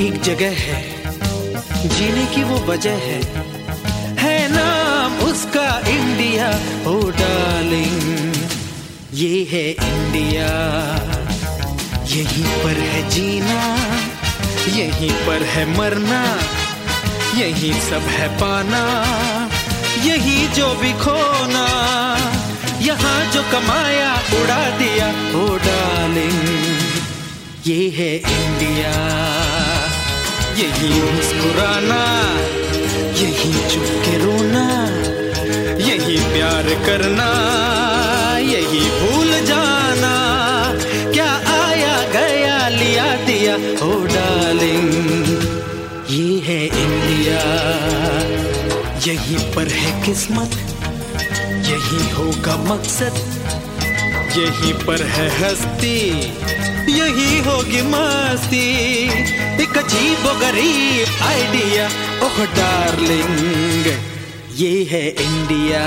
एक जगह है जीने की वो वजह है नाम उसका इंडिया। ओ डार्लिंग ये है इंडिया, यहीं पर है जीना, यहीं पर है मरना, यहीं सब है पाना, यही जो भी खोना, यहाँ जो कमाया उड़ा दिया। ओ डार्लिंग ये है इंडिया, यही मुस्कुराना, यही चुप के रोना, यही प्यार करना, यही भूल जाना, क्या आया गया लिया दिया। ओ डार्लिंग ये है इंडिया, यहीं पर है किस्मत, यही होगा मकसद, यहीं पर है हस्ती, यही होगी मस्ती, एक अजीब व गरीब आइडिया। ओह डार्लिंग ये है इंडिया।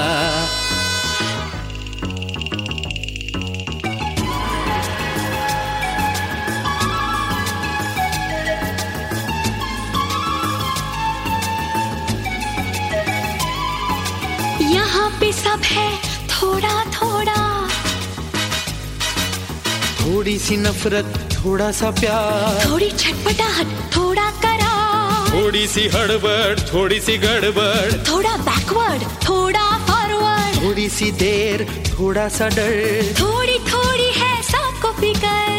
यहाँ पे सब है थोड़ा थोड़ा, थोड़ी सी नफरत, थोड़ा सा प्यार, थोड़ी छटपटाहट, थोड़ा करार, थोड़ी सी हड़बड़, थोड़ी सी गड़बड़, थोड़ा बैकवर्ड, थोड़ा फॉरवर्ड, थोड़ी सी देर, थोड़ा सा डर, थोड़ी थोड़ी है सबको फिकर,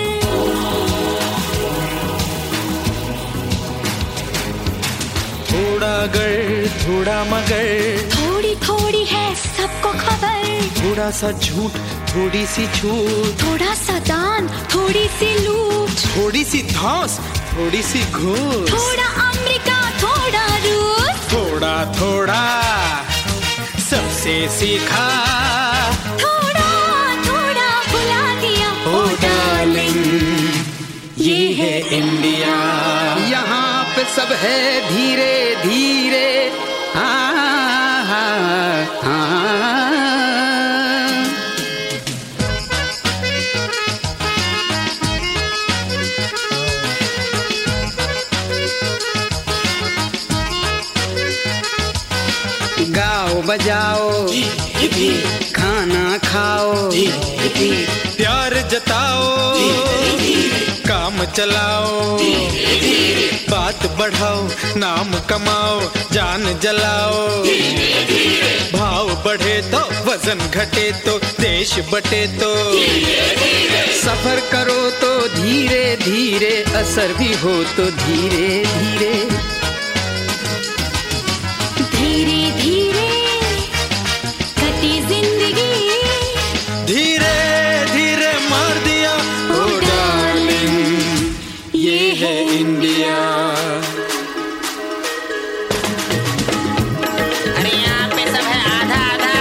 थोड़ा गर, थोड़ा मगर, थोड़ी थोड़ी है सबको खबर, थोड़ा सा झूठ, थोड़ी सी छूट, थोड़ा सा दान, थोड़ी सी लूट, थोड़ी सी धौंस, थोड़ी सी घूस, थोड़ा अमेरिका, थोड़ा रूस, थोड़ा थोड़ा सबसे सीखा, थोड़ा थोड़ा भुला दिया। ओ डार्लिंग ये है इंडिया, यहाँ पे सब है धीरे धीरे। गाओ बजाओ, खाना खाओ, प्यार जताओ, काम चलाओ, बात बढ़ाओ, नाम कमाओ, जान जलाओ, भाव बढ़े तो वजन घटे तो देश बटे तो, सफर करो तो धीरे धीरे, असर भी हो तो धीरे धीरे, धीरे धीरे कटी जिंदगी, धीरे धीरे मार दिया। ओ डार्लिंग ये है इंडिया। अरे यहाँ पे सब है आधा आधा,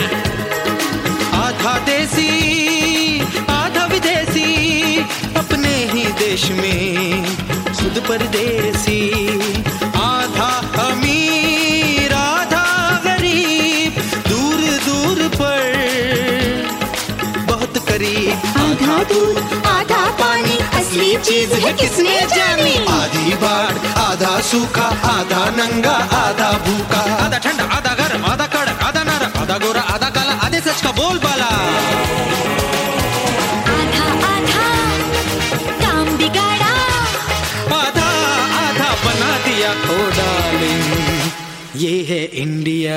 आधा देसी आधा विदेशी, अपने ही देश में खुद परदेसी, आधा अमीर आधा गरीब, दूर दूर पर बहुत करीब, आधा दूध आधा पानी, असली चीज है किसने जानी, आधी बाढ़ आधा सूखा, आधा नंगा आधा भूखा, आधा ठंडा आधा गर्म, आधा कड़क आधा नरम, आधा गोरा आधा काला, आधे सच का बोलबाला, आधा आधा काम बिगाड़ा, आधा आधा बना दिया। ओ डार्लिंग ये है इंडिया।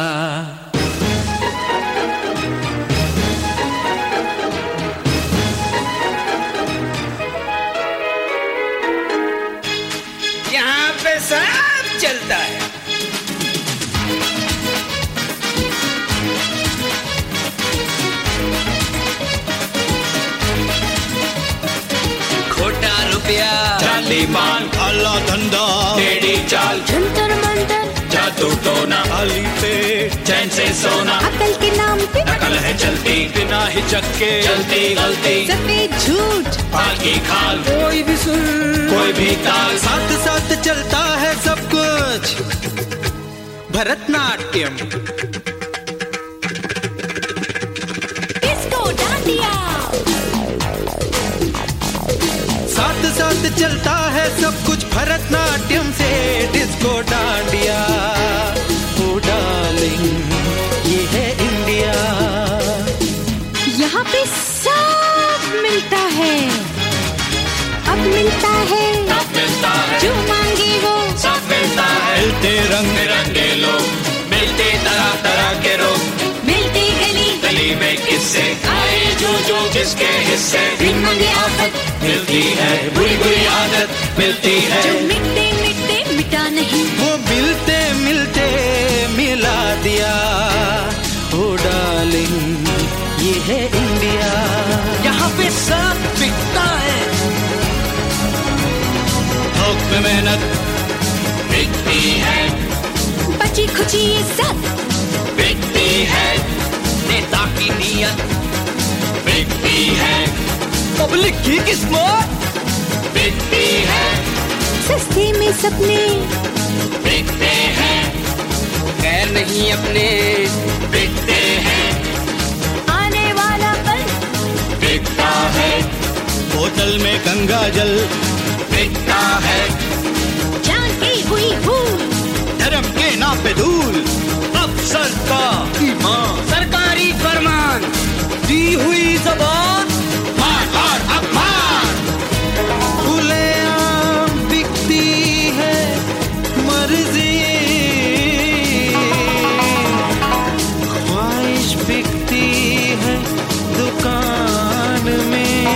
यहाँ पे सब चलता है। खोटा रुपया, जाली माल, काला धंधा, टेढ़ी चाल, जंतर मंतर, जादू टोना, खाली पेट, चैन से सोना, अकल के नाम पे नकल है चलती, बिना हिचक के चलती गलती, सफेद झूठ, बाकी खाल, कोई भी सुन, कोई भी ताल, साथ साथ चलता है सब कुछ, भरतनाट्यम, डिस्को डांडिया, साथ साथ साथ चलता है सब कुछ भरतनाट्यम से डिस्को डांडिया। ओ डार्लिंग ये है इंडिया। यहाँ पे सब मिलता है, अब मिलता है, जो मांगे वो सब मिलता है। मिलते रंग बिरंगे लोग, मिलते तरह तरह के लोग, मिलते गली गली में किससे आए जो जिसके हिस्से। बिन मांगे आफत मिलती है, बुरी बुरी आदत मिलती है। जो मिटते मिटते मिटा नहीं, वो मिलते मिलते मिला दिया। ओ डार्लिंग ये है इंडिया। यहाँ पे सब बिकता है। थोक में मेहनत बिकती है, बची खुची इज्जत बिकती है। नेता की नीयत बिकती है, पब्लिक की किस्मत बिकती है, सस्ते में सपने बिकते हैं, गैर नहीं अपने बिकते हैं। आने वाला पल बिकता है, बोतल में गंगा जल बिकता है। जान की हुई भूल, धर्म के नाम पे धूल, अफसर का ईमान, सरकारी फरमान, दी हुई जबान, मान और अपमान। खुलेआम बिकती है मर्जी, ख्वाहिश बिकती है दुकान में।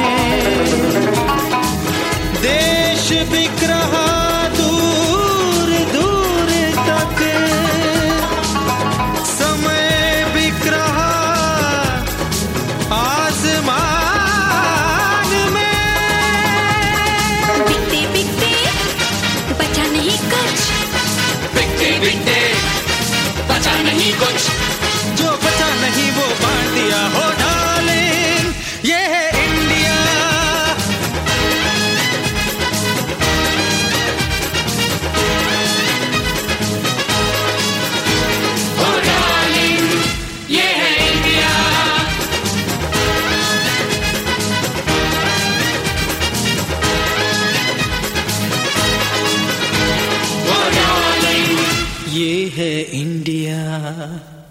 देश बिक रहा दूर दूर तक, समय बिक रहा आसमान में। बिकते बिकते बचा नहीं कुछ, बिकते बिकते बचा नहीं कुछ, जो बचा नहीं वो बांट दिया। हो डार्लिंग ये है इंडिया। ओ डार्लिंग ये है इंडिया। ओ डार्लिंग ये है इंडिया।